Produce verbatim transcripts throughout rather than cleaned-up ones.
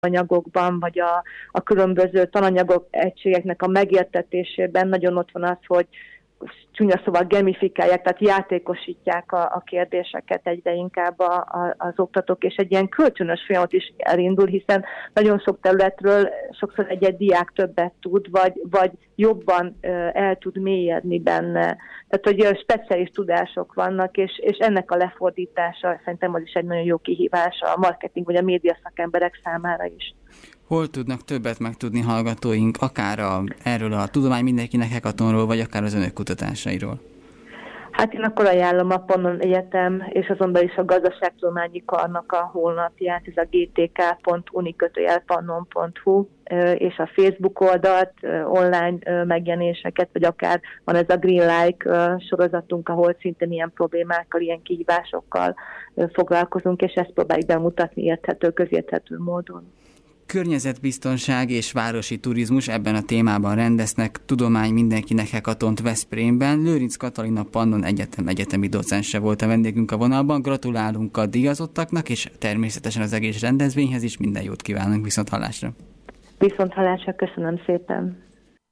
anyagokban, vagy a, a különböző tananyagok egységeknek a megértetésében nagyon ott van az, hogy csúnya szóval gamifikálják, tehát játékosítják a, a kérdéseket egyre inkább a, a, az oktatók, és egy ilyen kölcsönös folyamat is elindul, hiszen nagyon sok területről sokszor egy-egy diák többet tud, vagy, vagy jobban uh, el tud mélyedni benne. Tehát, hogy uh, speciális tudások vannak, és, és ennek a lefordítása szerintem az is egy nagyon jó kihívás a marketing vagy a média szakemberek számára is. Hol tudnak többet megtudni hallgatóink, akár a, erről a Tudomány Mindenkinek hackathonról, vagy akár az önök kutatásairól? Hát én akkor ajánlom a Pannon Egyetem, és azon belül is a Gazdaságtudományi Karnak a honlapját, ez a g t k pont uni kötőjel pannon pont h u, és a Facebook oldalt, online megjelenéseket, vagy akár van ez a Green Like sorozatunk, ahol szintén ilyen problémákkal, ilyen kihívásokkal foglalkozunk, és ezt próbáljuk bemutatni érthető, közérthető módon. Környezetbiztonság és városi turizmus, ebben a témában rendeznek Tudomány Mindenkinek hackathont Veszprémben. Lőrinc Katalina Pannon Egyetem egyetemi docense volt a vendégünk a vonalban. Gratulálunk a díjazottaknak, és természetesen az egész rendezvényhez is minden jót kívánunk. Viszont hallásra! Viszont hallásra, köszönöm szépen!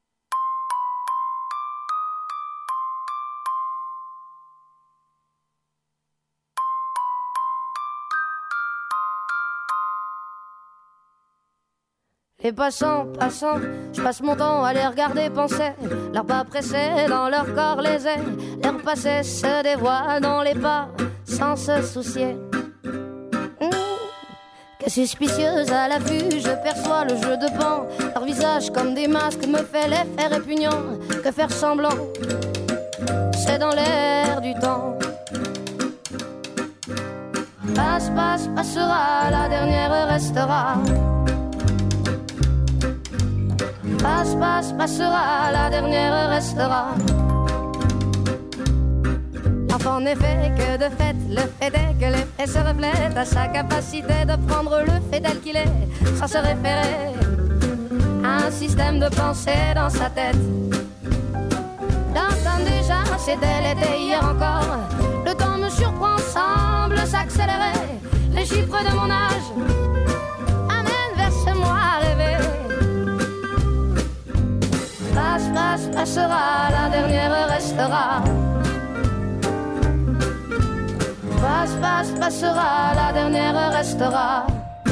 Les passants, passants, je passe mon temps à les regarder penser. Leurs pas pressés dans leur corps les ailes. Leur passé se dévoile dans les pas sans se soucier. Mmh. Que suspicieuse à la vue, je perçois le jeu de pan. Leur visage comme des masques me fait l'effet répugnant. Que faire semblant, c'est dans l'air du temps. Passe, passe, passera, la dernière restera. Passe, passe, passera, la dernière restera. L'enfant n'est fait que de fait, le fait est que les faits se reflètent à sa capacité de prendre le fait tel qu'il est, sans se référer à un système de pensée dans sa tête. L'entendre déjà, c'était l'été hier encore. Le temps me surprend, semble s'accélérer. Les chiffres de mon âge amènent vers ce moi rêvé. Passe, passe, passera, la dernière restera. Passe, passe, passera, la dernière restera.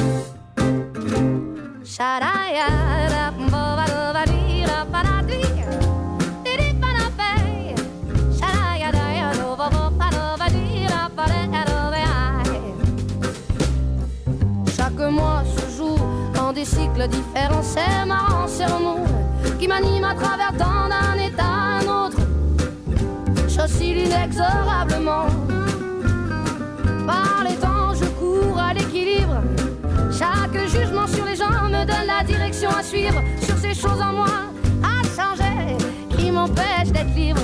Chaque mois se joue dans des cycles différents. C'est marrant, c'est remous qui m'anime à travers tant d'un état à un autre. J'oscille inexorablement. Par les temps, je cours à l'équilibre. Chaque jugement sur les gens me donne la direction à suivre. Sur ces choses en moi à changer qui m'empêchent d'être libre.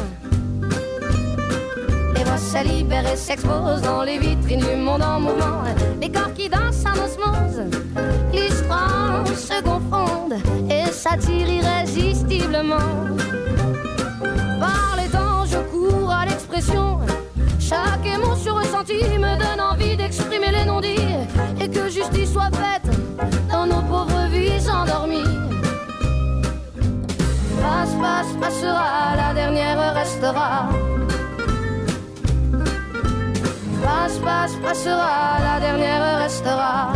Les voix se libèrent et s'exposent dans les vitrines du monde en mouvement. Les corps qui dansent en osmose, l'histoire se confondent et s'attirent irrésistiblement. Par les temps, je cours à l'expression. Chaque émotion ressentie me donne envie d'exprimer les non-dits et que justice soit faite dans nos pauvres vies endormies. Passe, passe, passera, la dernière restera. Passe, passe, passera, la dernière restera.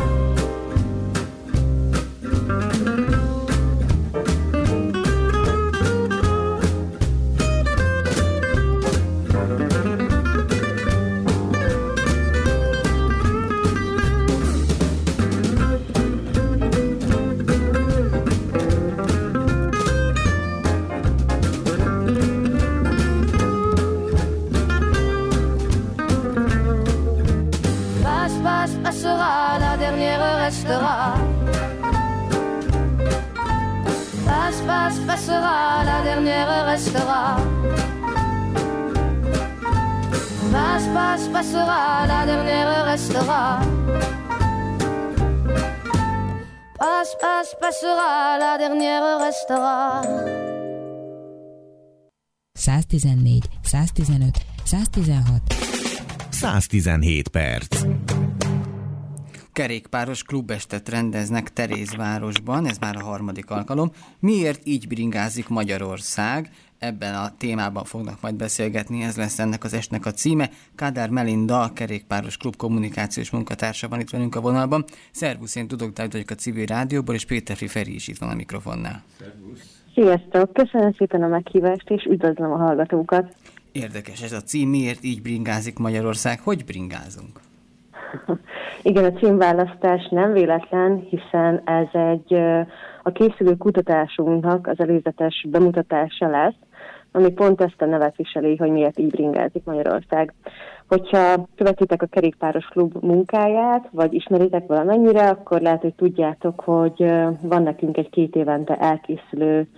Passera, la dernière restera. Passe, passe, passera, la dernière restera. Passe, passe, passera, la dernière restera. Passe, passe, passera, la dernière restera. száztizennégy, száztizenöt, száztizenhat, száztizenhét perc. kerékpáros klubestet rendeznek Terézvárosban, ez már a harmadik alkalom. Miért így bringázik Magyarország? Ebben a témában fognak majd beszélgetni, ez lesz ennek az estnek a címe. Kádár Melinda, a kerékpáros klub kommunikációs munkatársa van itt velünk a vonalban. Szervusz, én Tudok Dávid vagyok a Civil Rádióból, és Péterfi Feri is itt van a mikrofonnál. Szervusz. Sziasztok, köszönöm szépen a meghívást, és üdvözlöm a hallgatókat. Érdekes ez a cím, miért így bringázik Magyarország? Hogy bringázunk? Igen, a címválasztás nem véletlen, hiszen ez egy a készülő kutatásunknak az előzetes bemutatása lesz, ami pont ezt a nevet viseli, hogy miért így bringázik Magyarország. Hogyha követitek a kerékpáros klub munkáját, vagy ismeritek valamennyire, akkor lehet, hogy tudjátok, hogy van nekünk egy két évente elkészülő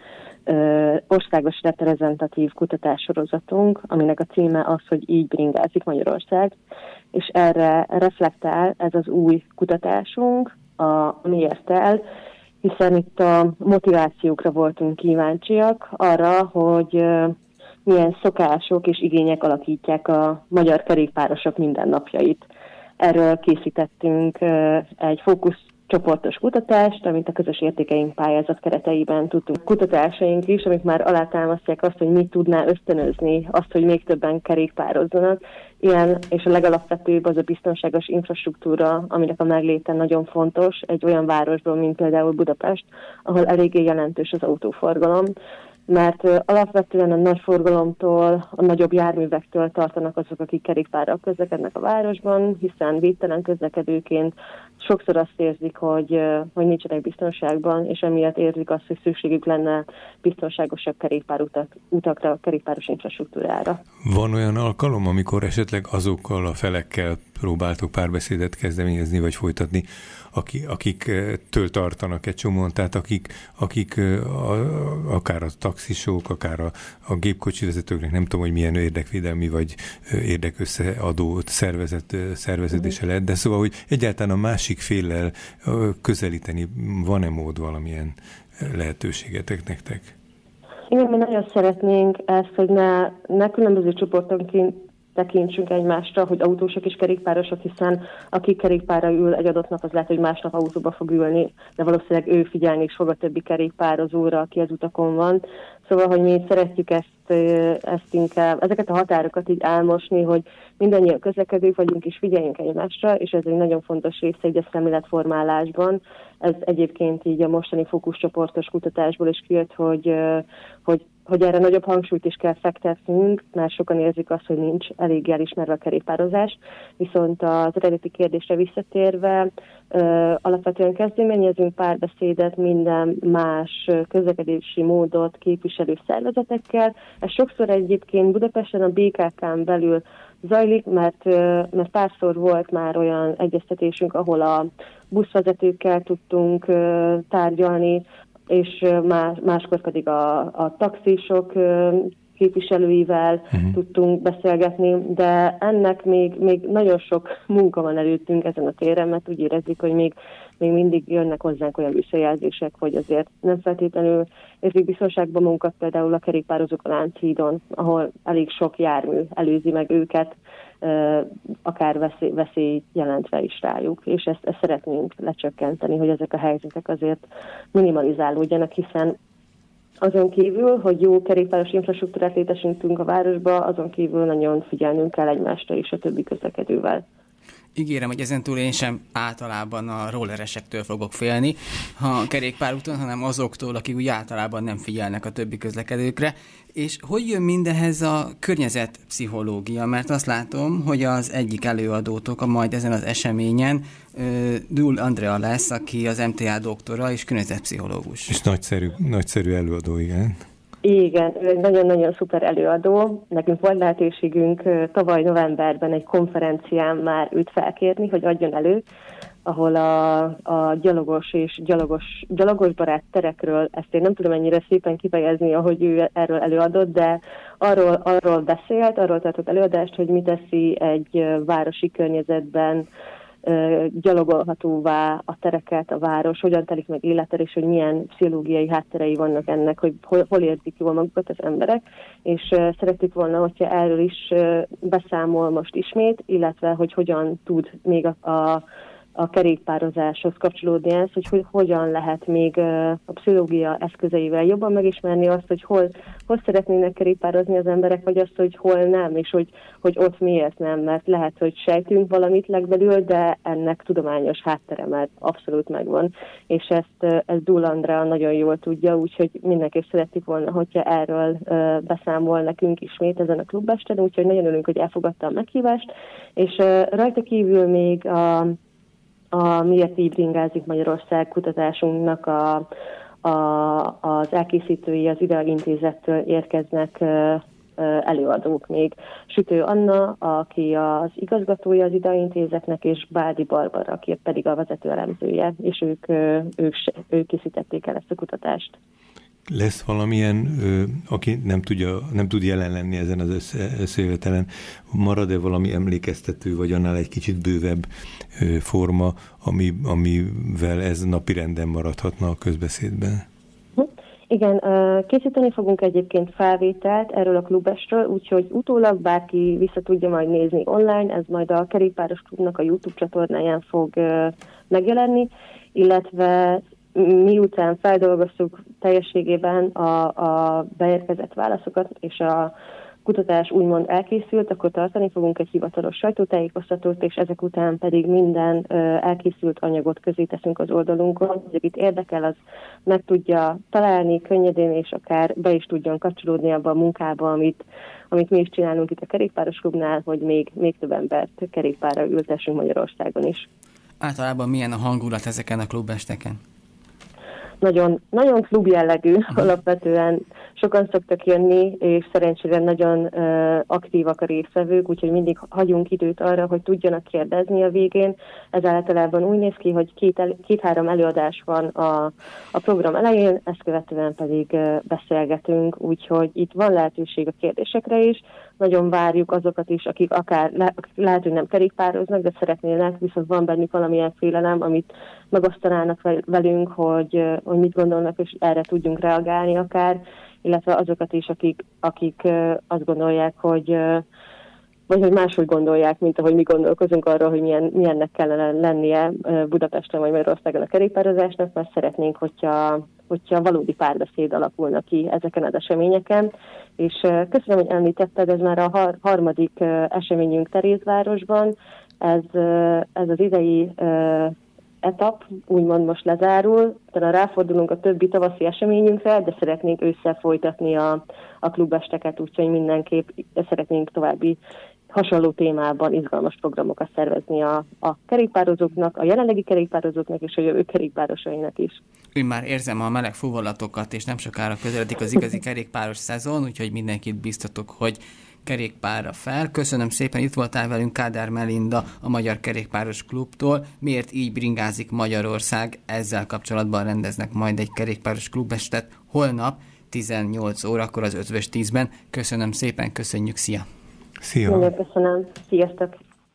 ö, országos reprezentatív kutatássorozatunk, aminek a címe az, hogy így bringázik Magyarország, és erre reflektál ez az új kutatásunk, a miért el, hiszen itt a motivációkra voltunk kíváncsiak, arra, hogy milyen szokások és igények alakítják a magyar kerékpárosok mindennapjait. Erről készítettünk egy fókuszcsoportos kutatást, amit a közös értékeink pályázat kereteiben tudtunk. Kutatásaink is, amik már alátámasztják azt, hogy mit tudná ösztönözni azt, hogy még többen kerékpározzanak. Ilyen, és a legalapvetőbb az a biztonságos infrastruktúra, aminek a megléte nagyon fontos egy olyan városban, mint például Budapest, ahol eléggé jelentős az autóforgalom, mert alapvetően a nagy forgalomtól, a nagyobb járművektől tartanak azok, akik kerékpárral közlekednek a városban, hiszen védtelen közlekedőként sokszor azt érzik, hogy, hogy nincsenek biztonságban, és emiatt érzik azt, hogy szükségük lenne biztonságosabb kerékpárutak, utakra, kerékpáros infrastruktúrára. Van olyan alkalom, amikor esetleg azokkal a felekkel próbáltok párbeszédet kezdeményezni, vagy folytatni, Aki, akiktől tartanak egy csomóan, tehát akik, akik a, akár a taxisok, akár a, a gépkocsi vezetőknek, nem tudom, hogy milyen érdekvédelmi vagy érdekösszeadó szervezet, szerveződése lehet, de szóval, hogy egyáltalán a másik féllel közelíteni, van-e mód valamilyen lehetőségetek nektek? Igen, mi nagyon szeretnénk ezt, hogy ne, ne különböző csoportonként tekintsünk egymásra, hogy autósok és kerékpárosok, hiszen aki kerékpárra ül egy adott nap, az lehet, hogy másnap autóba fog ülni, de valószínűleg ő figyelni is fog a többi kerékpározóra, aki az utakon van. Szóval, hogy mi szeretjük ezt, ezt inkább, ezeket a határokat így elmosni, hogy mindannyian közlekedők vagyunk és figyeljünk egymásra, és ez egy nagyon fontos része így a szemléletformálásban. Ez egyébként így a mostani fókuszcsoportos kutatásból is kijött, hogy, hogy hogy erre nagyobb hangsúlyt is kell fektetnünk, mert sokan érzik azt, hogy nincs elég elismerve a kerékpározás. Viszont az eredeti kérdésre visszatérve, ö, alapvetően kezdeményezünk párbeszédet minden más közlekedési módot képviselő szervezetekkel. Ez sokszor egyébként Budapesten a bé ká ká-n belül zajlik, mert, ö, mert párszor volt már olyan egyeztetésünk, ahol a buszvezetőkkel tudtunk ö, tárgyalni, és más, máskor pedig a, a taxisok képviselőivel uh-huh. tudtunk beszélgetni, de ennek még, még nagyon sok munka van előttünk ezen a téren, mert úgy érezzük, hogy még, még mindig jönnek hozzánk olyan visszajelzések, hogy azért nem feltétlenül érzik biztonságban munkat, például a kerékpározók a Lánchídon, ahol elég sok jármű előzi meg őket, akár veszély, veszély jelentve is rájuk, és ezt, ezt szeretnénk lecsökkenteni, hogy ezek a helyzetek azért minimalizálódjanak, hiszen azon kívül, hogy jó kerékpáros infrastruktúrát létesítünk a városba, azon kívül nagyon figyelnünk kell egymásra is a többi közlekedővel. Ígérem, hogy ezentúl én sem általában a rolleresektől fogok félni, ha a kerékpárúton, hanem azoktól, akik úgy általában nem figyelnek a többi közlekedőkre. És hogy jön mindehez a környezetpszichológia? Mert azt látom, hogy az egyik előadótok a majd ezen az eseményen Dúl Andrea lesz, aki az em té á doktora és környezetpszichológus. És nagyszerű, nagyszerű előadó, igen. Igen, ő egy nagyon-nagyon szuper előadó. Nekünk volt lehetőségünk tavaly novemberben egy konferencián már őt felkérni, hogy adjon elő, ahol a, a gyalogos és gyalogos, gyalogosbarát terekről, ezt én nem tudom ennyire szépen kifejezni, ahogy ő erről előadott, de arról, arról beszélt, arról tartott előadást, hogy mi teszi egy városi környezetben gyalogolhatóvá a tereket, a város, hogyan telik meg élettel, és hogy milyen pszichológiai hátterei vannak ennek, hogy hol, hol érzik jól magukat az emberek, és uh, szerettük volna, hogyha erről is uh, beszámol most ismét, illetve hogy hogyan tud még a, a a kerékpározáshoz kapcsolódni ez, hogy, hogy hogyan lehet még a pszichológia eszközeivel jobban megismerni azt, hogy hol, hol szeretnének kerékpározni az emberek, vagy azt, hogy hol nem, és hogy, hogy ott miért nem, mert lehet, hogy sejtünk valamit legbelül, de ennek tudományos háttere már abszolút megvan, és ezt, ezt Dúl Andrea nagyon jól tudja, úgyhogy mindenképp szerettük volna, hogyha erről beszámol nekünk ismét ezen a klubesten, úgyhogy nagyon örülünk, hogy elfogadta a meghívást, és rajta kívül még a a Miért így bringázik Magyarország kutatásunknak a, a, az elkészítői az Idea Intézettől érkeznek előadók még. Sütő Anna, aki az igazgatója az Idea Intézetnek, és Bádi Barbara, aki pedig a vezető elemzője, és ők, ők, ők készítették el ezt a kutatást. Lesz valamilyen, aki nem, tudja, nem tud jelen lenni ezen az összejövetelen, marad-e valami emlékeztető, vagy annál egy kicsit bővebb forma, ami, amivel ez napirenden maradhatna a közbeszédben? Igen, készíteni fogunk egyébként felvételt erről a klubestről, úgyhogy utólag bárki vissza tudja majd nézni online, ez majd a Kerékpáros Klubnak a YouTube csatornáján fog megjelenni, illetve miután feldolgoztuk teljességében a, a beérkezett válaszokat, és a kutatás úgymond elkészült, akkor tartani fogunk egy hivatalos sajtótájékoztatót, és ezek után pedig minden ö, elkészült anyagot közé teszünk az oldalunkon, hogy akit érdekel, az meg tudja találni könnyedén, és akár be is tudjon kapcsolódni abba a munkába, amit, amit mi is csinálunk itt a Kerékpáros Klubnál, hogy még, még több embert kerékpárra ültessünk Magyarországon is. Általában milyen a hangulat ezeken a klubesteken? Nagyon, nagyon klub jellegű, alapvetően sokan szoktak jönni, és szerencsére nagyon uh, aktívak a résztvevők, úgyhogy mindig hagyunk időt arra, hogy tudjanak kérdezni a végén. Ez általában úgy néz ki, hogy két el, két-három előadás van a, a program elején, ezt követően pedig uh, beszélgetünk, úgyhogy itt van lehetőség a kérdésekre is. Nagyon várjuk azokat is, akik akár le, lehet, hogy nem kerékpároznak, de szeretnének, viszont van bennük valamilyen félelem, amit megosztanának velünk, hogy, hogy mit gondolnak, és erre tudjunk reagálni akár, illetve azokat is, akik, akik azt gondolják, hogy vagy hogy máshogy gondolják, mint ahogy mi gondolkozunk arról, hogy milyen, milyennek kellene lennie Budapesten vagy Magyarországon a kerékpározásnak, mert szeretnénk, hogyha, hogyha valódi párbeszéd alakulna ki ezeken az eseményeken. És köszönöm, hogy említetted, ez már a har- harmadik eseményünk Terézvárosban. Ez, ez az idei etap úgymond most lezárul, utána ráfordulunk a többi tavaszi eseményünkre, de szeretnénk ősszel folytatni a, a klubesteket, úgyhogy mindenképp szeretnénk további hasonló témában izgalmas programokat szervezni a, a kerékpározóknak, a jelenlegi kerékpározóknak és a jövő kerékpárosainak is. Én már érzem a meleg fúvallatokat, és nem sokára közeledik az igazi kerékpáros szezon, úgyhogy mindenkit biztatok, hogy kerékpárra fel. Köszönöm szépen, itt voltál velünk Kádár Melinda a Magyar Kerékpáros Klubtól. Miért így bringázik Magyarország? Ezzel kapcsolatban rendeznek majd egy kerékpáros klubestet holnap tizennyolc órakor az ötvös tízben. Köszönöm szépen, köszönjük, szia! Szia! Nagyon köszönöm, sziasztok!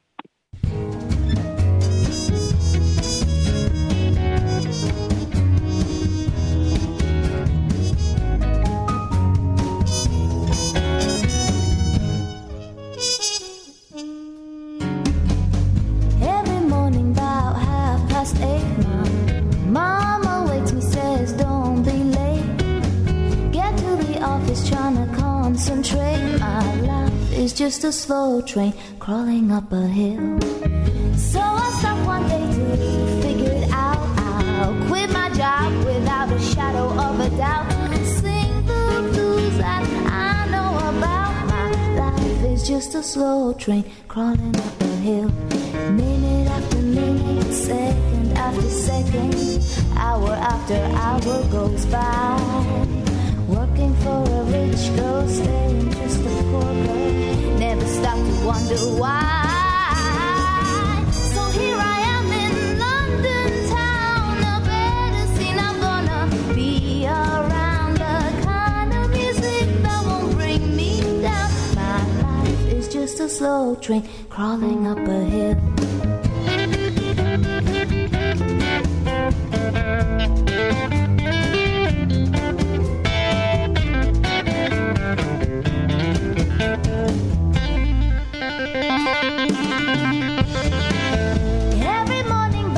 It's just a slow train crawling up a hill. So I stopped one day to figure it out. I'll quit my job without a shadow of a doubt. Sing the blues that I know about. My life is just a slow train crawling up a hill. Minute after minute, second after second, hour after hour goes by. Working for a rich girl, staying just a poor girl. Never stop to wonder why. So here I am in London town, a better scene I'm gonna be around. The kind of music that won't bring me down. My life is just a slow train crawling up a hill. Every morning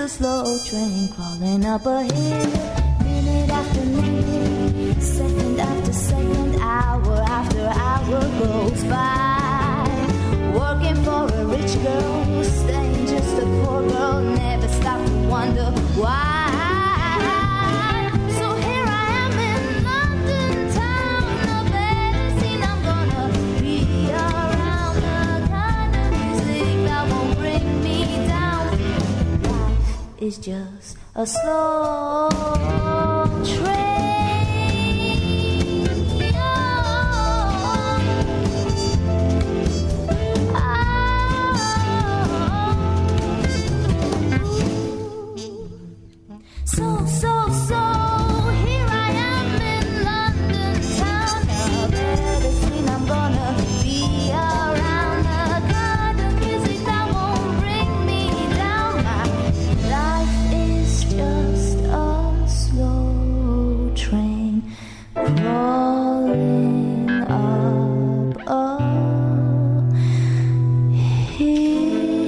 slow train crawling up a hill. Minute after minute, second after second, hour after hour goes by. Working for a rich girl, staying just a poor girl, never stop to wonder why. So here I am in London town, a better scene I'm gonna be around, the kind of music that won't bring me down. Life is just a slow train. So, so, so, here I am in London town, a better scene I'm gonna be around, the kind of music that won't bring me down. My life is just a slow train crawling up a hill.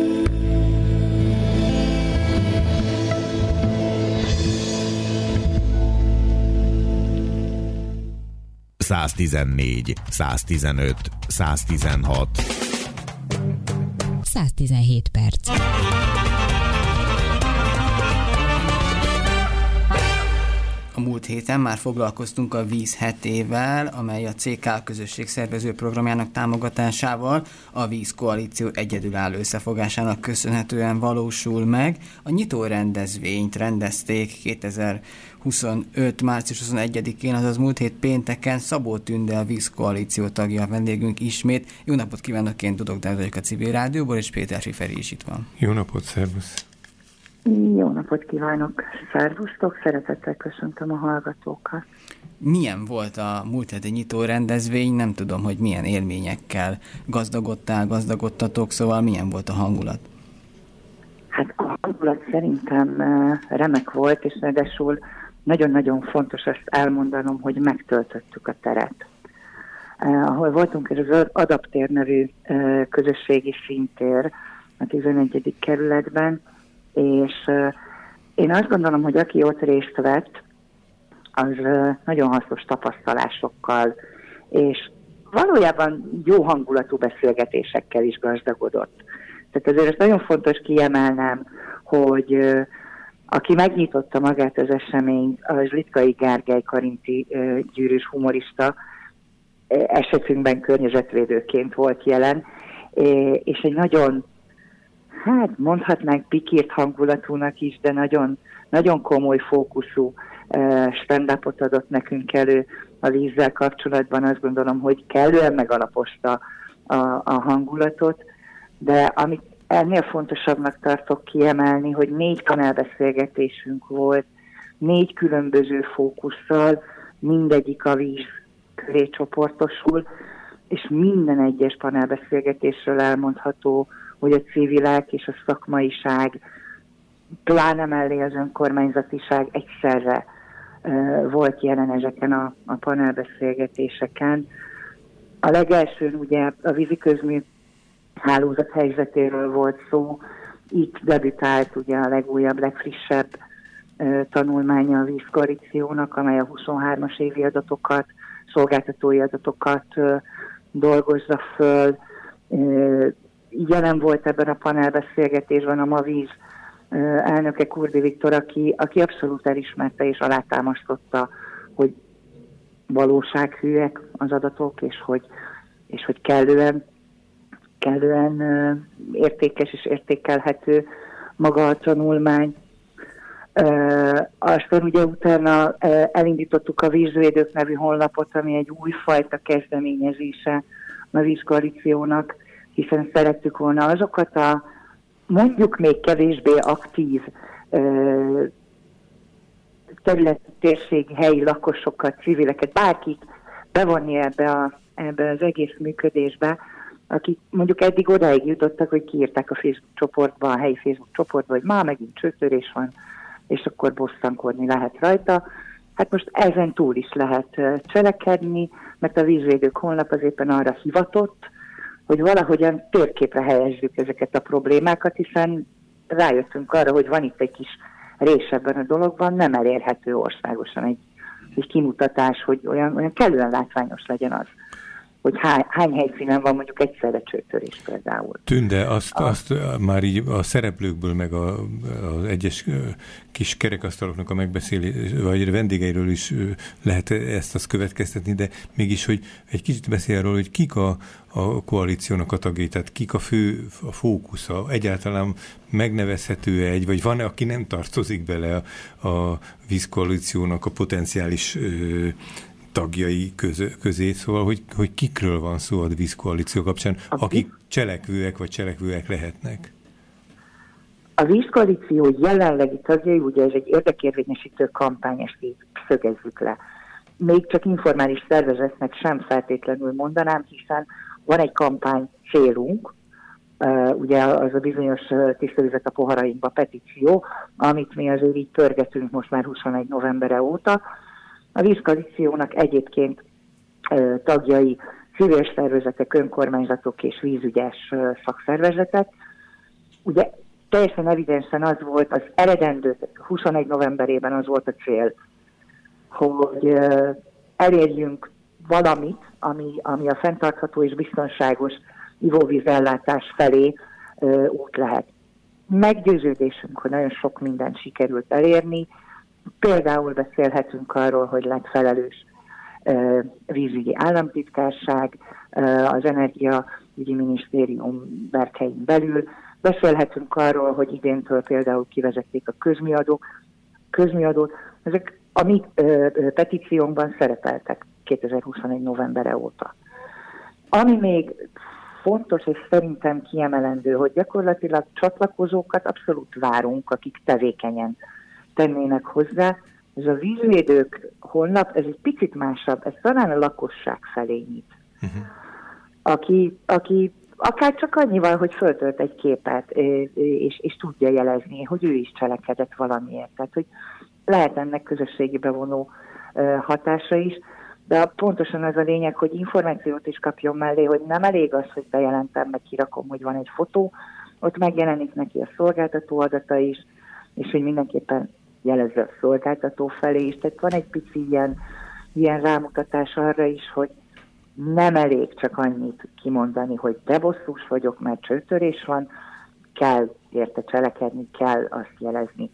száztizennégy, száztizenöt, száztizenhat. száztizenhét perc. A múlt héten már foglalkoztunk a Víz hetével, amely a cé ká közösség szervező programjának támogatásával a Víz Koalíció egyedülálló összefogásának köszönhetően valósul meg. A nyitó rendezvényt rendezték kétezer-huszonöt. március huszonegyedikén, azaz múlt hét pénteken. Szabó Tünde, a Víz Koalíció tagja, a vendégünk ismét. Jó napot kívánok, én Dudok Dávid vagyok a Civil Rádióból, és Péter Fiferi is itt van. Jó napot, szervusz! Jó napot kívánok, szervusztok, szeretettel köszöntöm a hallgatókat. Milyen volt a múlt heti nyitó rendezvény? Nem tudom, hogy milyen élményekkel gazdagodtál, gazdagodtatok, szóval milyen volt a hangulat? Hát a hangulat szerintem remek volt, és ráadásul nagyon-nagyon fontos ezt elmondanom, hogy megtöltöttük a teret. Ahol voltunk, ez az Adaptér nevű közösségi színtér a tizenegyedik kerületben, és uh, én azt gondolom, hogy aki ott részt vett, az uh, nagyon hasznos tapasztalásokkal, és valójában jó hangulatú beszélgetésekkel is gazdagodott. Tehát azért ezt nagyon fontos kiemelnem, hogy uh, aki megnyitotta magát az eseményt, az Litkai Gergely karinti uh, gyűrűs humorista, uh, esetünkben környezetvédőként volt jelen, uh, és egy nagyon hát mondhatnánk pikírt hangulatúnak is, de nagyon, nagyon komoly fókuszú uh, stand-upot adott nekünk elő a vízzel kapcsolatban. Azt gondolom, hogy kellően megalapozta a, a hangulatot, de amit ennél fontosabbnak tartok kiemelni, hogy négy panelbeszélgetésünk volt, négy különböző fókusszal, mindegyik a víz köré csoportosul, és minden egyes panelbeszélgetésről elmondható, hogy a civilek és a szakmaiság, pláne mellé az önkormányzatiság egyszerre uh, volt jelen ezeken a, a panelbeszélgetéseken. A legelsőn ugye a víziközmű hálózat helyzetéről volt szó, itt debütált ugye a legújabb, legfrissebb uh, tanulmánya a Víz Koalíciónak, amely a huszonhármas évi adatokat, szolgáltatói adatokat uh, dolgozza föl. Uh, Jelen volt ebben a panelbeszélgetésben a MAVíz elnöke, Kurdi Viktor, aki, aki abszolút elismerte és alátámasztotta, hogy valósághűek az adatok, és hogy, és hogy kellően, kellően értékes és értékelhető maga a tanulmány. Aztán ugye utána elindítottuk a Vízvédők nevű honlapot, ami egy újfajta kezdeményezése a Víz Koalíciónak, hiszen szerettük volna azokat a mondjuk még kevésbé aktív ö, területi, térségi, helyi lakosokat, civileket, bárkit bevonni ebbe, a, ebbe az egész működésbe, akik mondjuk eddig odáig jutottak, hogy kiírták a Facebook csoportba, a helyi Facebook csoportba, hogy már megint csőtörés van, és akkor bosszankodni lehet rajta. Hát most ezen túl is lehet cselekedni, mert a Vízvédők honlap az éppen arra hivatott, hogy valahogyan térképre helyezzük ezeket a problémákat, hiszen rájöttünk arra, hogy van itt egy kis rés ebben a dologban, nem elérhető országosan egy, egy kimutatás, hogy olyan, olyan kellően látványos legyen az, hogy hány, hány helyszínen van mondjuk egyszerre csőtörés például. Tünde, azt, a... azt már így a szereplőkből, meg a, az egyes kis kerekasztaloknak a megbeszélés, vagy vendégeiről is lehet ezt azt következtetni, de mégis, hogy egy kicsit beszél arról, hogy kik a, a koalíciónak a tagjai, tehát kik a fő a fókusza, egyáltalán megnevezhető egy, vagy van-e, aki nem tartozik bele a, a vízkoalíciónak a potenciális ö, tagjai közö, közé, szóval, hogy, hogy kikről van szó a vízkoalíció kapcsán, akik cselekvőek vagy cselekvőek lehetnek? A vízkoalíció jelenlegi tagjai, ugye ez egy érdekérvényesítő kampány, ezt így szögezzük le. Még csak informális szervezetnek sem feltétlenül mondanám, hiszen van egy kampány célunk, uh, ugye az a bizonyos uh, tiszta vizet a poharainkba petíció, amit mi azért így pörgetünk most már huszonegy novembere óta. A vízkoalíciónak egyébként uh, tagjai civil szervezetek, önkormányzatok és vízügyes uh, szakszervezetek. Ugye teljesen evidensen az volt, az eredendő huszonegy novemberében az volt a cél, hogy uh, elérjünk valamit, ami, ami a fenntartható és biztonságos ivóvízellátás felé uh, út lehet. Meggyőződésünk, hogy nagyon sok mindent sikerült elérni. Például beszélhetünk arról, hogy lett felelős uh, vízügyi államtitkárság, uh, az Energiaügyi Minisztérium berkein belül. Beszélhetünk arról, hogy idéntől például kivezették a közműadók, közműadót. Ezek a mi uh, petíciónkban szerepeltek kétezer-huszonegy novembere óta. Ami még fontos és szerintem kiemelendő, hogy gyakorlatilag csatlakozókat abszolút várunk, akik tevékenyen tennének hozzá. Ez a vízvédők honlap, ez egy picit másabb, ez talán a lakosság felé nyit. Uh-huh. Aki, aki akár csak annyival, hogy föltölt egy képet, és, és tudja jelezni, hogy ő is cselekedett valamiért. Tehát, hogy lehet ennek közösségi bevonó hatása is, de pontosan az a lényeg, hogy információt is kapjon mellé, hogy nem elég az, hogy bejelentem, meg kirakom, hogy van egy fotó, ott megjelenik neki a szolgáltató adata is, és hogy mindenképpen jelezze a szolgáltató felé is. Tehát van egy pici ilyen, ilyen rámutatás arra is, hogy nem elég csak annyit kimondani, hogy de bosszús vagyok, mert csőtörés van, kell érte cselekedni, kell azt jelezni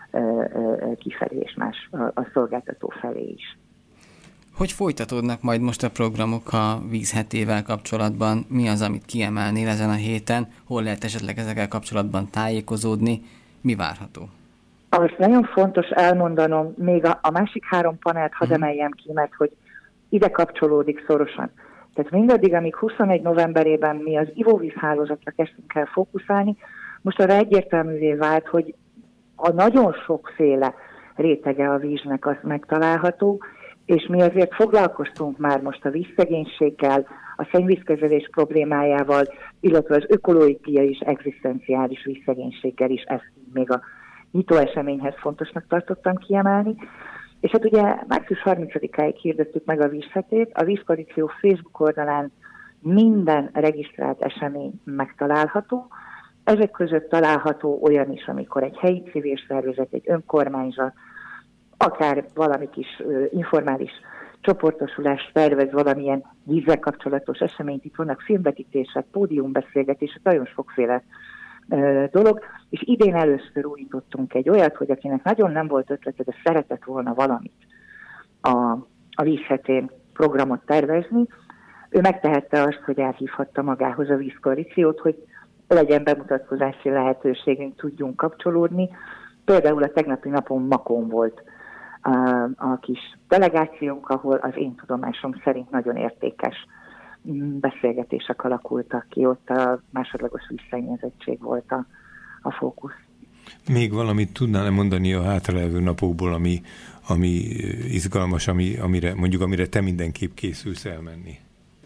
kifelé és más a, a szolgáltató felé is. Hogy folytatódnak majd most a programok a vízhetével kapcsolatban? Mi az, amit kiemelnél ezen a héten? Hol lehet esetleg ezekkel kapcsolatban tájékozódni? Mi várható? Azt nagyon fontos elmondanom, még a, a másik három panelt hadd emeljem ki, mert hogy ide kapcsolódik szorosan. Tehát mindaddig, amíg huszonegy novemberében mi az ivóvízhálózatra kezdtünk el fókuszálni, most arra egyértelművé vált, hogy a nagyon sokféle rétege a víznek az megtalálható, és mi azért foglalkoztunk már most a vízszegénységgel, a szennyvízkezelés problémájával, illetve az ökológiai és egzisztenciális vízszegénységgel is, ezt még a nyitó eseményhez fontosnak tartottam kiemelni. És hát ugye március harmincadikáig hirdettük meg a vízhetét, a Vízkoalíció Facebook oldalán minden regisztrált esemény megtalálható. Ezek között található olyan is, amikor egy helyi civil szervezet, egy önkormányzat, akár valami kis uh, informális csoportosulás tervez valamilyen vízzel kapcsolatos eseményt, itt vannak filmvetítések, pódiumbeszélgetések, nagyon sokféle uh, dolog, és idén először újítottunk egy olyat, hogy akinek nagyon nem volt ötlete, de szeretett volna valamit a, a vízhetén programot tervezni, ő megtehette azt, hogy elhívhatta magához a Vízkoalíciót, hogy legyen bemutatkozási lehetőségünk, tudjunk kapcsolódni. Például a tegnapi napon Makón volt a, a kis delegációnk, ahol az én tudomásom szerint nagyon értékes beszélgetések alakultak ki, ott a másodlagos vízszennyezettség volt a, a fókusz. Még valamit tudnál mondani a hátralevő napokból, ami, ami izgalmas, ami, amire, mondjuk amire te mindenképp készülsz elmenni?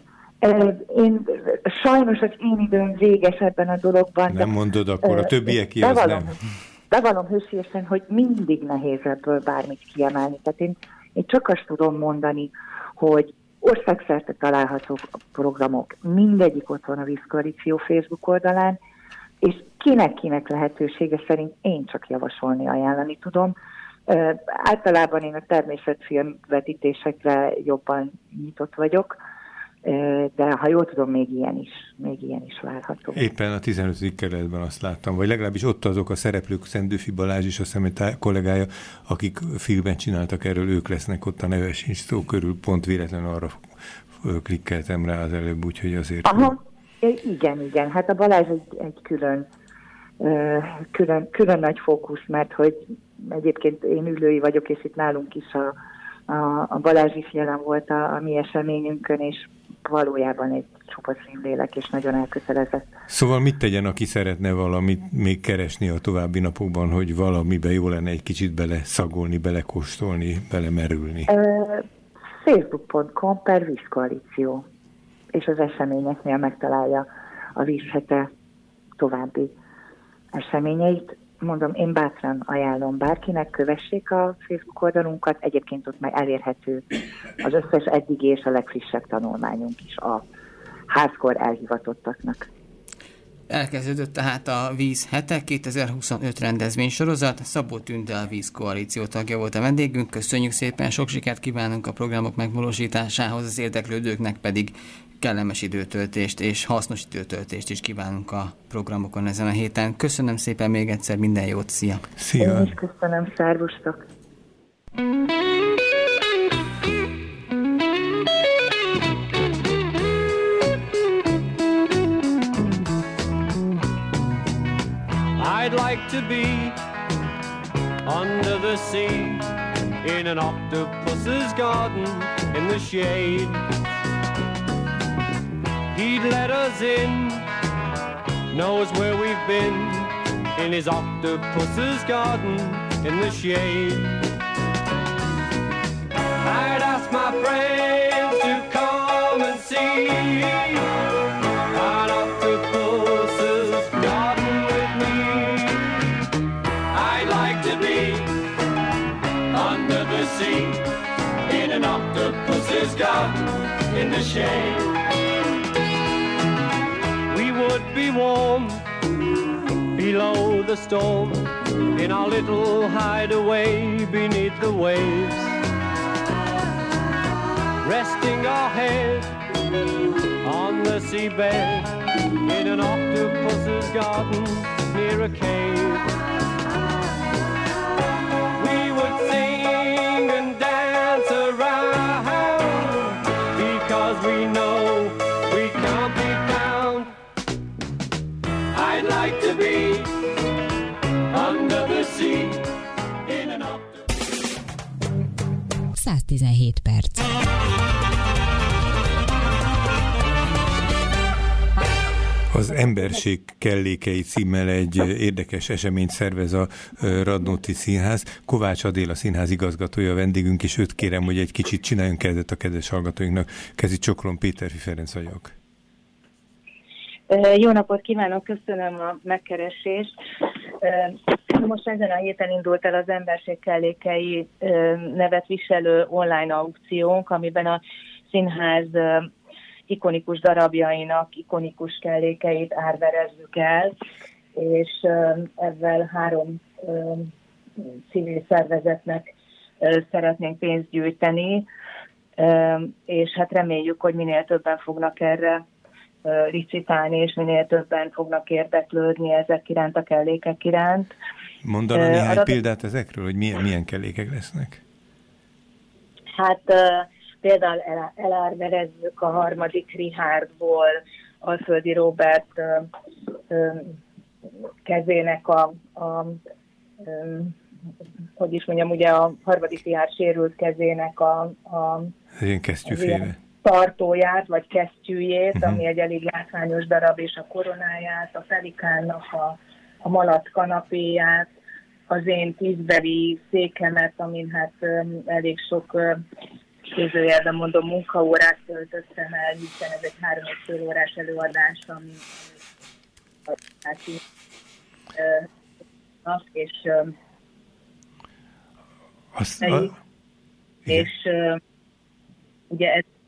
Én, sajnos az én időm véges ebben a dologban. Nem mondod, akkor a többieké az nem. Bevallom hősiesen, hogy mindig nehéz ebből bármit kiemelni. Tehát én, én csak azt tudom mondani, hogy országszerte található programok, mindegyik ott van a Vízkoalíció Facebook oldalán. és kinek-kinek lehetősége szerint én csak javasolni, ajánlani tudom. Uh, általában én a természetfilm vetítésekre jobban nyitott vagyok, uh, de ha jól tudom, még ilyen is, még ilyen is várható. Éppen a tizenötödik kerületben azt láttam, vagy legalábbis ott azok a szereplők, Szentdőfi Balázs és a személy kollégája, akik filmben csináltak erről, ők lesznek ott a Neves sincs szó körül, pont véletlenül arra klikkeltem rá az előbb, úgyhogy azért... Aha, igen, igen, hát a Balázs egy, egy külön, külön, külön nagy fókusz, mert hogy egyébként én ülői vagyok, és itt nálunk is a, a, a Balázs is jelen volt a, a mi eseményünkön, és valójában egy csupa színlélek, és nagyon elkötelezett. Szóval mit tegyen, aki szeretne valamit még keresni a további napokban, hogy valamiben jó lenne egy kicsit bele szagolni, belekóstolni, belemerülni? Uh, facebook pont com per vízkoalíció, és az eseményeknél megtalálja a vízhete további eseményeit. Mondom, én bátran ajánlom bárkinek, kövessék a Facebook oldalunkat, egyébként ott már elérhető az összes eddigi és a legfrissebb tanulmányunk is a házkor elhivatottaknak. Elkezdődött tehát a Víz hete, kétezer-huszonöt rendezvénysorozat. Szabó Tünde, a Víz Koalíció tagja volt a vendégünk. Köszönjük szépen, sok sikert kívánunk a programok megvalósításához, az érdeklődőknek pedig kellemes időtöltést és hasznos időtöltést is kívánunk a programokon ezen a héten. Köszönöm szépen még egyszer, minden jót, szia! Szia! Én is köszönöm, szervusztok! I'd like to be under the sea in an octopus's garden in the shade. He'd let us in, knows where we've been, in his octopus's garden in the shade. I'd ask my friends to come and see an octopus's garden with me. I'd like to be under the sea in an octopus's garden in the shade. Would be warm below the storm in our little hideaway beneath the waves, resting our head on the seabed in an octopus's garden near a cave. We would sing and dance around because we know we can't be found. I'd like to be under the sea in an octopus. száz tizenhét perc. Az Emberség kellékei címmel egy érdekes eseményt szervez a Radnóti Színház. Kovács Adél, a színház igazgatója, a vendégünk, és őt kérem, hogy egy kicsit csináljunk kezdet a kedves hallgatóinknak. Kezi Csoklom, Péterfi Ferenc vagyok. Jó napot kívánok, köszönöm a megkeresést. Most ezen a héten indult el az Emberség kellékei nevet viselő online aukciónk, amiben a színház ikonikus darabjainak ikonikus kellékeit árverezzük el, és ezzel három civil szervezetnek szeretnénk pénzt gyűjteni, és hát reméljük, hogy minél többen fognak erre licitálni, és minél többen fognak érdeklődni ezek iránt, a kellékek iránt. Mondana uh, néhány adat... példát ezekről, hogy milyen, milyen kellékek lesznek? Hát uh, például el, elárverezzük a harmadik Richardból Alföldi Róbert uh, uh, kezének a, a um, hogy is mondjam, ugye a harmadik Richard sérült kezének a, a ilyen kesztyűféle tartóját, vagy kesztyűjét, uh-huh. ami egy elég látványos darab, és a koronáját, a Pelikánnak a, a malac kanapéját, az én tízbeli székemet, amin hát um, elég sok uh, közőjelben mondom munkaórát töltöttem el, hiszen ez egy három és fél órás előadás, ami hát, uh, és uh, Azt, a... és uh, ugye ez